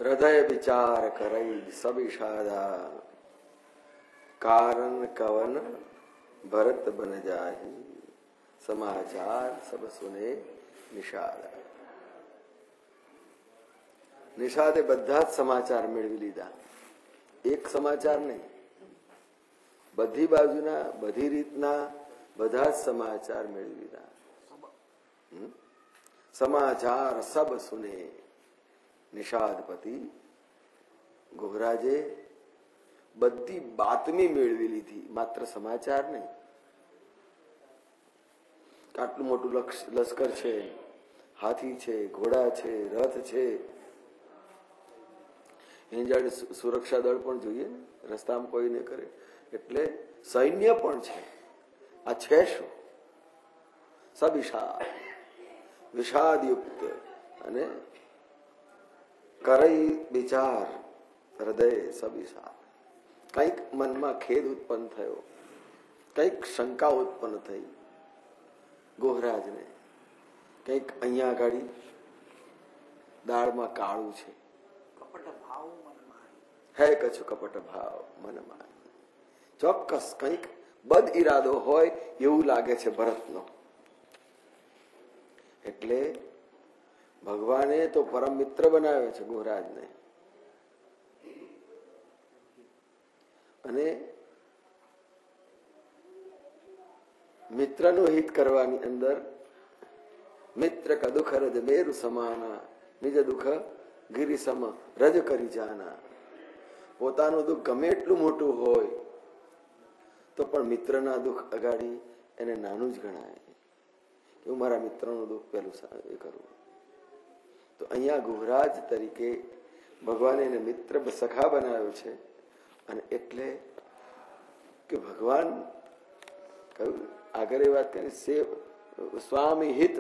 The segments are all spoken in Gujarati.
હૃદય વિચાર કરઈ સબ ઇશારા, કારણ કવન ભરત બન જાય, સમાચાર સબ સુને નિષાદ. નિષાદે બધા જ સમાચાર મેળવી લીધા, એક સમાચાર નહીં, બધી બાજુના બધી રીતના બધા જ સમાચાર મેળવી લીધા. સમાચાર સબ સુને નિષાદપતિ. ગોહરાજે બધી બાતમી મેળવી લીધી, માત્ર સમાચાર નહીં. આટલું મોટું લશ્કર છે, હાથી છે, ઘોડા છે, રથ છે, એની જાણે સુરક્ષા દળ પણ જોઈએ ને, રસ્તામાં કોઈ ન કરે, એટલે સૈન્ય પણ છે. આ છે શું? સબિષાદ, વિષાદયુક્ત અને કરઈ વિચાર, હૃદય સબિષાદ. કંઈક મનમાં ખેદ ઉત્પન્ન થયો, કંઈક શંકા ઉત્પન્ન થઈ ગોહરાજને. કંઈક અહીંયા આગળ દાળમાં કાળું છે, હે કછું કપટ ભાવ મનમાં. ચોક્કસ કંઈક બદ ઈરાદો હોય એવું લાગે છે ભરતનો. એટલે ભગવાને તો પરમ મિત્ર બનાવ્યો છે ગોહરાજને, અને મિત્રનું હિત કરવાની અંદર મિત્ર કા દુઃખ રજ મેરુ સમાના, નિજ દુઃખ ગિરિ સમ રજ કરી જાના. પોતાનું દુઃખ ગમે એટલું મોટું હોય તો પણ મિત્રના દુઃખ અગાડી એને નાનું જ ગણાય. હું મારા મિત્રનું દુઃખ પેલું એ કરું. તો અહીંયા ગોહરાજ તરીકે ભગવાને એને મિત્ર સખા બનાવ્યો છે. અને એટલે કે ભગવાન કહ્યું આગળ એ વાત કરી, સ્વામી હિત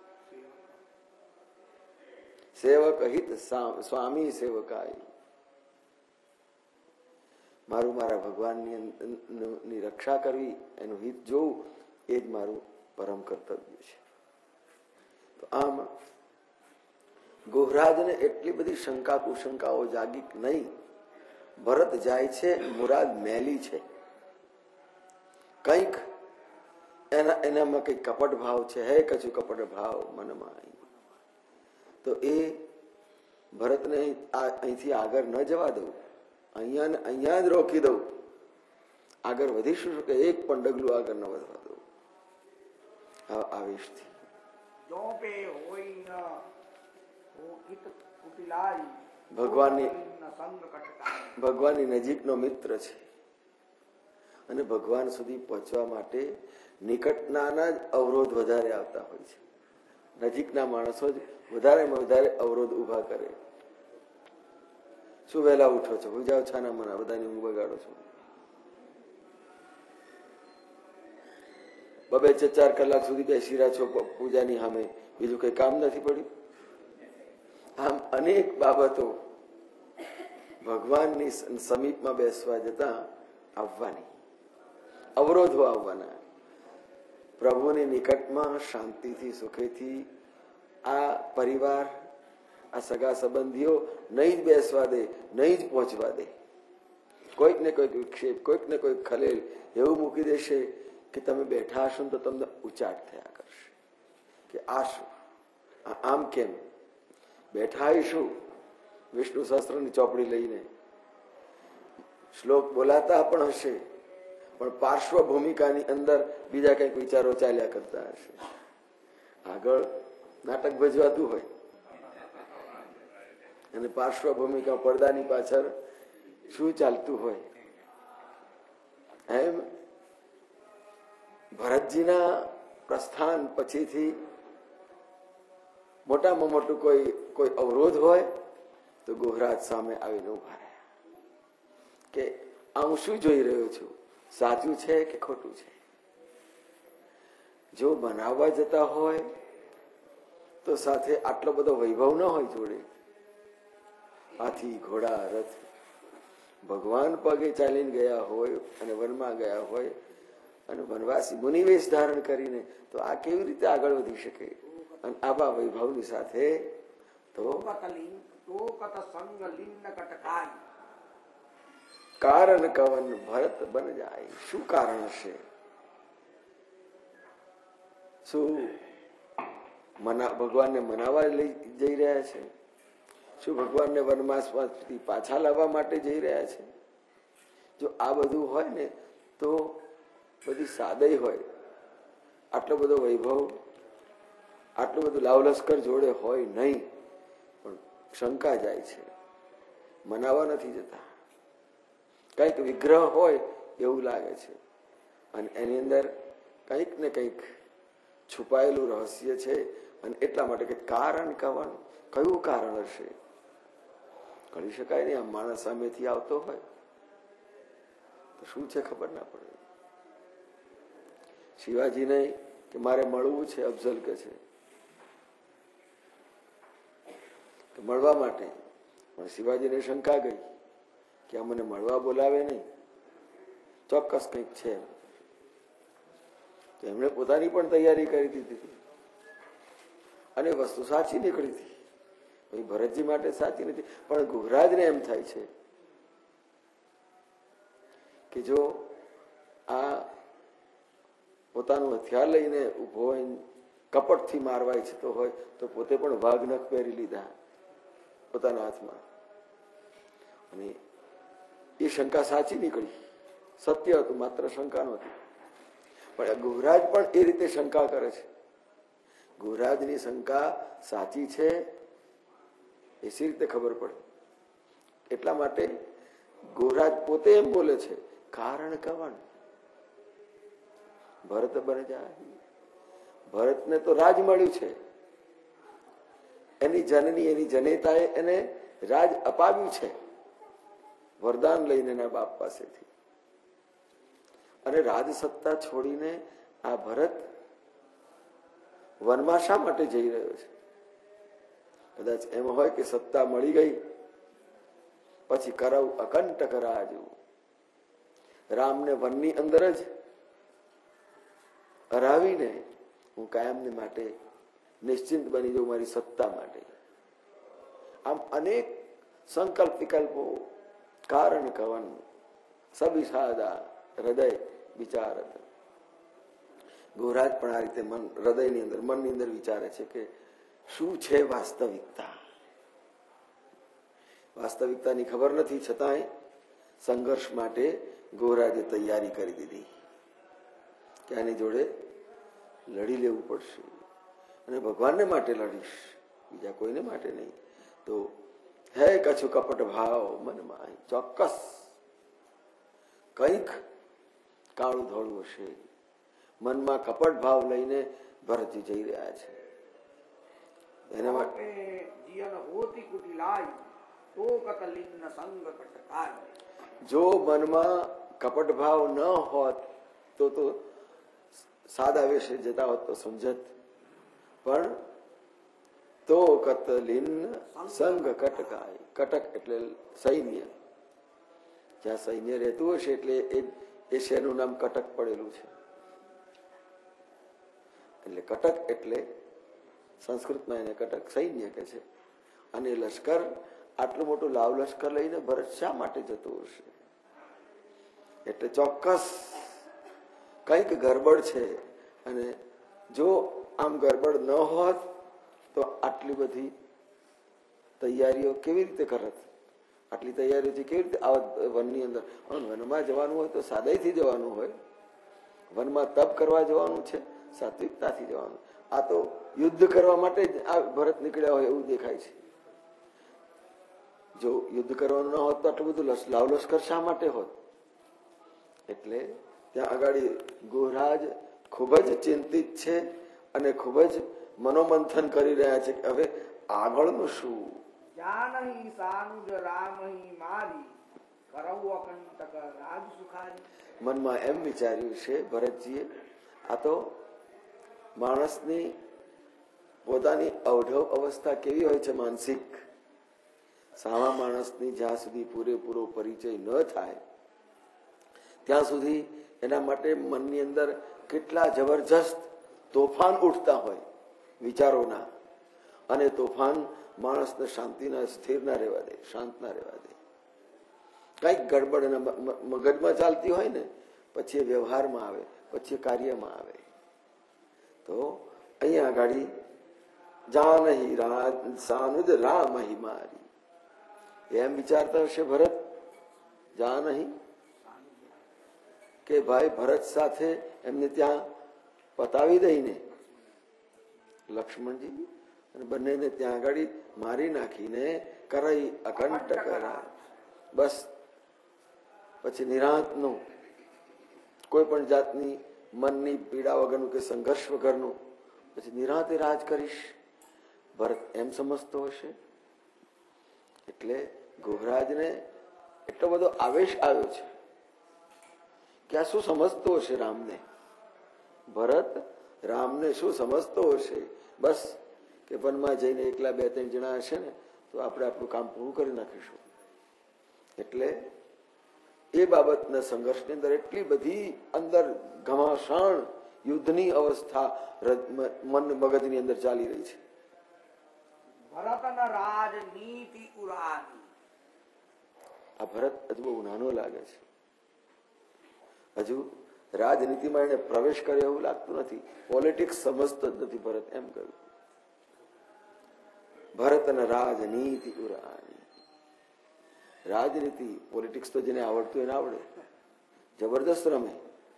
સેવક હિત સ્વામી સેવકાય. મારું મારા ભગવાનની રક્ષા કરવી, એનું હિત જોવું, એ જ મારું પરમ કર્તવ્ય છે. તો આમ ગોહરાજને એટલી બધી શંકા કુશંકાઓ જાગી નહીં. ભરત જાય છે, મુરાદ મેલી છે, કંઈક એનામાં કઈક કપટ ભાવ છે, હે કછું કપટ ભાવ મનમાં. તો એ ભરતને અહીંથી આગળ ન જવા દઉં, અહીંયા જ રોકી દઉં. આગળ વધીશું કે એક પણ ડગલું આગળ ન વધવા દઉં આવેશથી. ભગવાનની નજીકનો મિત્ર છે, અને ભગવાન સુધી પહોંચવા માટે નિકટના જ અવરોધ વધારે આવતા હોય છે. નજીકના માણસો જ વધારેમાં વધારે અવરોધ ઉભા કરે. શું વહેલા ઉઠો છો, હું જાઓ છાના મના, બધાની ઊંઘ બગાડો છો, 2-4 કલાક સુધી બેસી રહ્યા છો પૂજાની સામે, બીજું કઈ કામ નથી પડ્યું. આમ અનેક બાબતો ભગવાનની સમીપમાં બેસવા જતા આવવાની, અવરોધો આવવાના. પ્રભુની નિકટમાં શાંતિથી સુખેથી આ પરિવાર, આ સગા સંબંધીઓ નહીં જ બેસવા દે, નહીં જ પહોંચવા દે. કોઈક ને કોઈક વિક્ષેપ, કોઈક ને કોઈક ખલેલ એવું મૂકી દેશે કે તમે બેઠા હશો તો તમને ઉચાટ થયા કરશે કે આ શું, આમ કેમ બેઠા શું. વિષ્ણુ સહસ્ત્રની ચોપડી લઈને શ્લોક બોલાતા પણ હશે, પણ પાર્શ્વ ભૂમિકાની અંદર બીજા કઈક વિચારો ચાલ્યા કરતા હશે. આગળ નાટક ભજવાતું હોય અને પાર્શ્વ ભૂમિકા પડદાની પાછળ શું ચાલતું હોય. એમ ભરતજીના પ્રસ્થાન પછીથી મોટામાં મોટું કોઈ અવરોધ હોય તો ગોહરાજ સામે આવીને ઉભા રહ્યા કે આ હું શું જોઈ રહ્યો છું, સાચું છે કે ખોટું છે. જો બનાવવા જતા હોય તો સાથે આટલો બધો વૈભવ ન હોય જોડે, હાથી ઘોડા રથ. ભગવાન પગે ચાલીને ગયા હોય અને વનમાં ગયા હોય અને વનવાસી મુનિવેશ ધારણ કરીને, તો આ કેવી રીતે આગળ વધી શકે? અને આવા વૈભવની સાથે તો કારણ કવન ભરત બન જાય. શું કારણ હશે? શું ભગવાનને મનાવવા લઈ જઈ રહ્યા છે? શું ભગવાનને વનવાસમાંથી પાછા લાવવા માટે જઈ રહ્યા છે? જો આ બધું હોય ને તો બધી સાદઈ હોય, આટલો બધો વૈભવ, આટલું બધું લાવલશ્કર જોડે હોય નહીં, પણ શંકા જાય છે, મનાવવા નથી જતા. કંઈક વિગ્રહ હોય એવું લાગે છે, અને એની અંદર કંઈક ને કંઈક છુપાયેલું રહસ્ય છે. અને એટલા માટે કે કારણ કવન, કયું કારણ હશે? કરી શકાય નહીં. આમ માણસ સામેથી આવતો હોય તો શું છે ખબર ના પડે. શિવાજીને કે મારે મળવું છે, અફઝલ કે છે, તો મળવા માટે. પણ શિવાજીને શંકા ગઈ કે આ મને મળવા બોલાવે નહીં, ચોક્કસ કંઈક છે. તો એમણે પોતાની પણ તૈયારી કરી દીધી હતી, અને વસ્તુ સાચી નીકળી હતી. ભરતજી માટે સાચી નથી, પણ ગુહરાજને એમ થાય છે કે જો આ પોતાનું હથિયાર લઈને ઉભો હોય, કપટથી મારવા ઈચ્છતો હોય, તો પોતે પણ વાઘનખ પહેરી લીધા પોતાના હાથમાં, અને એ શંકા સાચી નીકળી. સત્ય હતું, માત્ર શંકા નહોતી. પણ ગુહરાજ પણ એ રીતે શંકા કરે છે. ગુહરાજની શંકા સાચી છે એ સી રીતે ખબર પડે? એટલા માટે ગુહરાજ પોતે એમ બોલે છે, કારણ કવન ભરત બન જાય. ભરતને તો રાજ મળ્યું છે, એની જનની, એની જનેતાએ એને રાજ અપાવ્યું છે, વરદાન લઈને એના બાપ પાસેથી. અને રાજ સત્તા છોડીને આ ભરત વનમાં શા માટે જઈ રહ્યો છે? કદાચ એમ હોય કે સત્તા મળી ગઈ પછી કરવ અકંટક રાજ, રામને વનની અંદર જ હરાવીને હું કાયમને માટે નિશ્ચિંત બની જાઉં મારી સત્તા માટે. આમ અનેક સંકલ્પ વિકલ્પો, કારણ કવન સબિસાદા હૃદય વિચારત. ગુહરાજ પણ આ રીતે મન, હૃદયની અંદર, મનની અંદર વિચારે છે કે શું છે વાસ્તવિકતા. વાસ્તવિકતાની ખબર નથી, છતાંય સંઘર્ષ માટે ગુહરાજે તૈયારી કરી દીધી કે આની જોડે લડી લેવું પડશે, અને ભગવાનને માટે લડીશ, બીજા કોઈને માટે નહીં. તો હે કછું કપટ ભાવ મનમાં, ચોક્કસ કંઈક કાળું ધોળું હશે. મનમાં કપટ ભાવ લઈને ભરતજી જઈ રહ્યા છે. એના માટે જો મનમાં કપટ ભાવ ન હોત તો સાદા વેશે જતા હોત તો સમજત. પણ તો કતલિન સંગ કટકાય. કટક એટલે સૈન્ય. જ્યાં સૈન્ય રહેતું હશે એટલે એ શહેરનું નામ કટક પડેલું છે. એટલે કટક એટલે સંસ્કૃતમાં એને કટક સૈન્ય કે છે. અને લશ્કર, આટલું મોટું લાવ લશ્કર લઈને ભરત શા માટે જતું હશે? એટલે ચોક્કસ કંઈક ગરબડ છે. અને જો આમ ગરબડ ન હોત તો આટલી બધી તૈયારીઓ કેવી રીતે કરત? આટલી તૈયારીઓથી કેવી રીતે આવત વનની અંદર? વનમાં જવાનું હોય તો સાદાઈથી જવાનું હોય. વનમાં તપ કરવા જવાનું છે, સાત્વિકતાથી જવાનું. આ તો યુદ્ધ કરવા માટે જ આ ભરત નીકળ્યા હોય એવું દેખાય છે. જો યુદ્ધ કરવાનું ન હોત તો આટલું બધું લાવ લશ્કર શા માટે હોત? એટલે ત્યાં આગળ ગુહરાજ ખૂબ જ ચિંતિત છે અને ખૂબ જ મનોમંથન કરી રહ્યા છે કે હવે આગળનું શું. મનમાં એમ વિચાર્યું છે ભરતજીએ, આ તો માણસની પોતાની અવઢવ અવસ્થા કેવી હોય છે માનસિક, સામા માણસની જ્યાં સુધી પૂરેપૂરો પરિચય ન થાય ત્યાં સુધી એના માટે મનની અંદર કેટલા જબરજસ્ત તોફાન ઉઠતા હોય વિચારોના. અને તોફાન માણસને શાંતિ ના સ્થિર ના રહેવા દે, શાંત ના રહેવા દે. કઈક ગડબડ એના મગજમાં ચાલતી હોય ને, પછી એ વ્યવહારમાં આવે, પછી કાર્યમાં આવે. તો અહીંયા આગળ જાનહી સાનુજ રામહી મારી એમ વિચારતા હશે ભરત. જાનહી કે ભાઈ ભરત સાથે એમને ત્યાં પતાવી દઈને લક્ષ્મણજી અને બંનેને ત્યાં આગળ મારી નાખીને કરઈ અકંટ કરા. બસ પછી નિરાંતનું કોઈ પણ જાતની મનની પીડા વગરનું કે સંઘર્ષ વગરનું પછી નિરાંતે રાજ કરીશ, ભરત એમ સમજતો હશે. એટલે ગોહરાજને એટલો બધો આવેશ આવ્યો છે કે આ શું સમજતો હશે રામને. ભરત રામને શું સમજતો હશે. બસ કે વનમાં જઈને એકલા 2-3 જણા હશે ને તો આપણે આપણું કામ પૂરું કરી નાખીશું. એટલે એ બાબતના સંઘર્ષની અંદર એટલી બધી અંદર ઘમાસાણ યુદ્ધની અવસ્થા મન મગજની અંદર ચાલી રહી છે. આ ભરત હજુ બહુ નાનો લાગે છે. હજુ રાજનીતિમાં એને પ્રવેશ કર્યો એવું લાગતું નથી. પોલિટિક્સ સમજતો જ નથી ભરત. એમ કહ્યું ભરત અને રાજનીતિ ઉરાની. રાજનીતિ પોલિટિક્સ તો જેને આવડતું એને આવડે, જબરદસ્ત રમે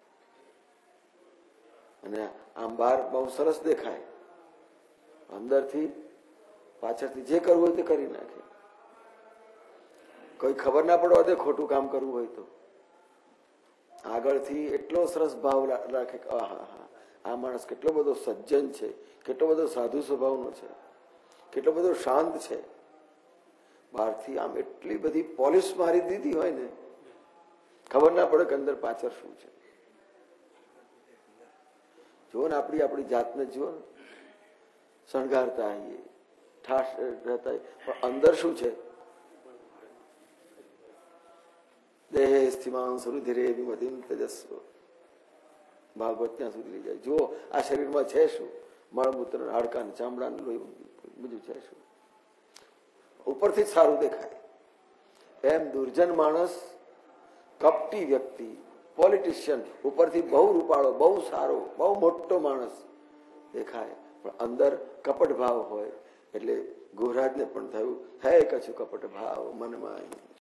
અને આમ બહાર બહુ સરસ દેખાય, અંદરથી પાછળથી જે કરવું હોય તે કરી નાખે. કોઈ ખબર ના પડવા દે ખોટું કામ કરવું હોય તો આગળથી એટલો સરસ ભાવ રાખે કે આ માણસ કેટલો બધો સજ્જન છે, કેટલો બધો સાધુ સ્વભાવનો છે, કેટલો બધો શાંત છે. બહારથી આમ એટલી બધી પોલિશ મારી દીધી હોય ને ખબર ના પડે કે અંદર પાછળ શું છે. જુઓ ને આપણી જાતને જુઓ ને, શણગારતા આવીએ, ઠાસ રહેતા, પણ અંદર શું છે? દેહે સ્થિમાન સુરુધિરે વિમતિમ તેજસ્વ. ભાગવત ત્યાં સુધી લઈ જાય. જુઓ આ શરીરમાં છે શું? મળમૂત્ર, હાડકા, ચામડા, લોહી, બીજું છે શું? ઉપરથી જ સારું દેખાય. એમ દુર્જન માણસ, કપટી વ્યક્તિ, પોલિટિશિયન ઉપરથી બહુ રૂપાળો, બહુ સારો, બહુ મોટો માણસ દેખાય, પણ અંદર કપટ ભાવ હોય. એટલે ગોહરાજને પણ થયું, હે કછું કપટ ભાવ મનમાં.